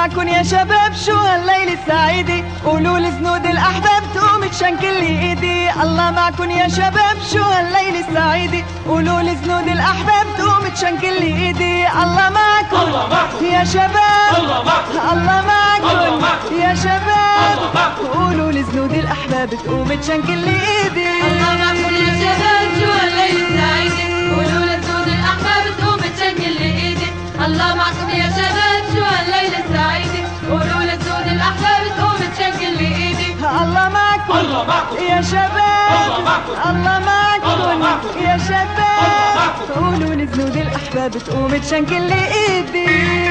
معكن يا شباب شو هالليلة السعيدة، قولوا لزنود الأحباب تقوم تشنكل لي إيدي. الله معكن يا شباب شو هالليلة السعيدة، قولوا لزنود الأحباب تقوم تشنكل لي إيدي. الله معكن يا شباب، الله معكن يا شباب، قولوا لزنود الأحباب تقوم تشنكل لي إيدي. الله معكن يا شباب شو هالليلة السعيدة، قولوا لزنود الأحباب تقوم تشنكل لي إيدي. الله معكم يا شباب شو هالليلة السعيدة، قولوا لزنود الأحباب تقوم تشنكل لي إيدي. الله معكم يا شباب، الله معكم يا شباب، قولوا لزنود الأحباب تقوم تشنكل لي إيدي.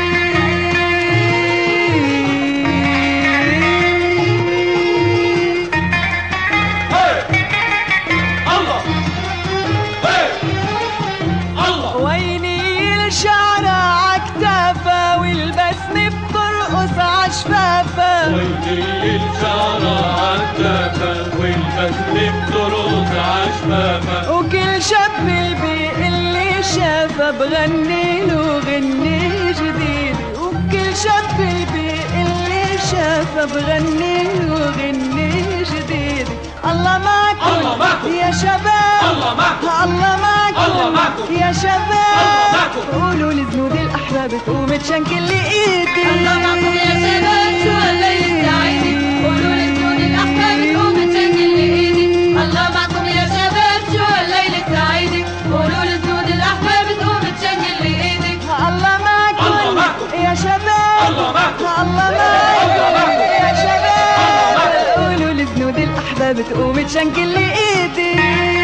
ويلي الشعرة عالكافة والبسمة بترقص عشفافة، وكل شاب اللي شافه بغنيله غنية جديدة، وكل شاب اللي شافه بغنيله غنية جديدة. الله معكم يا شباب، الله معكم يا شباب، قولوا لزنود الأحباب تقوم تشنكل لي إيدي. الله معكم يا شباب شو هالليلة السعيدة، قولوا لزنود الأحباب تقوم تشنكل لي إيدي. الله معكم يا شباب شو هالليلة السعيدة، قولوا لزنود الأحباب تقوم تشنكل لي إيدي. الله معكم يا شباب، الله معكم يا شباب، قولوا لزنود الأحباب تقوم تشنكل لي إيدي.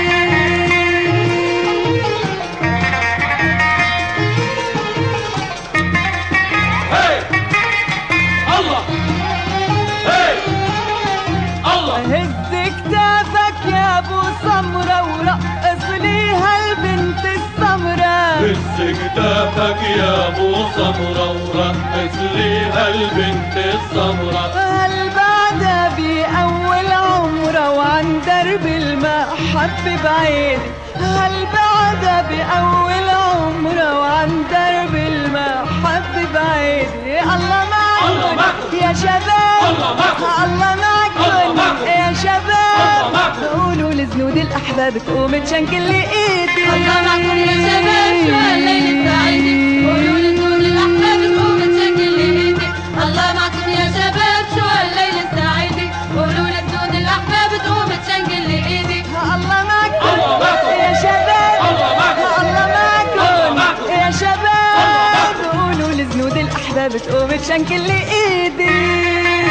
هز كتافك يا ابو سمرة ورقص لي هالبنت السمرة، هز كتافك يا ابو سمرة ورقص لي هالبنت السمرة. هالبعدة بأول عمرة وعن درب المحبة بعيدة، هالبعدة بأول عمرة وعن درب المحبة بعيدة. الله معكم يا شباب، الله معكم يا شباب، قولوا لزنود الأحباب تقوم تشنكل لي إيدي. الله معكم يا شباب شو هالليلة السعيدة، قولوا لزنود الأحباب تقوم تشنكل لي إيدي. الله معكم يا شباب شو هالليلة السعيدة، قولوا لزنود الأحباب تقوم تشنكل لي إيدي. الله معكم يا شباب، الله معكم يا شباب، قولوا لزنود الأحباب تقوم تشنكل لي إيدي.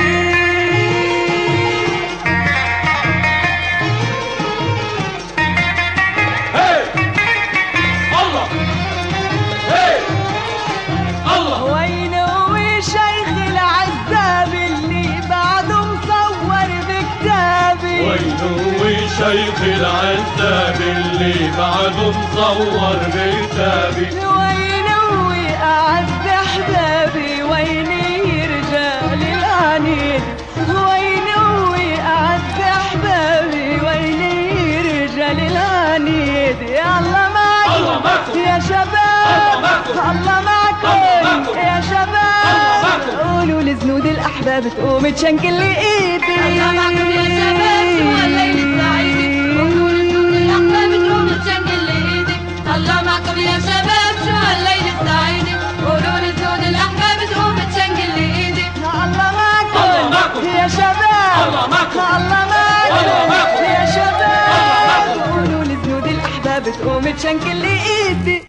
شيخ العذاب اللي بعده مصور بكتابي، وينوي أعز أحبابي ويني رجال العنيد، وينوي أعز أحبابي ويني رجال العنيد. يا الله معكم يا شباب، الله معكم يا شباب، قولوا لزنود الأحباب تقوم تشنكل لي إيدي. الله معكم يا شباب شو هالليلة السعيدة، قولوا لزنود الأحباب تقوم تشنكل لي إيدي. الله معكم يا شباب شو هالليلة السعيدة، قولوا لزنود الأحباب تقوم تشنكل لي إيدي. الله معكم يا شباب، الله معكم يا شباب، قولوا لزنود الأحباب تقوم تشنكل لي إيدي.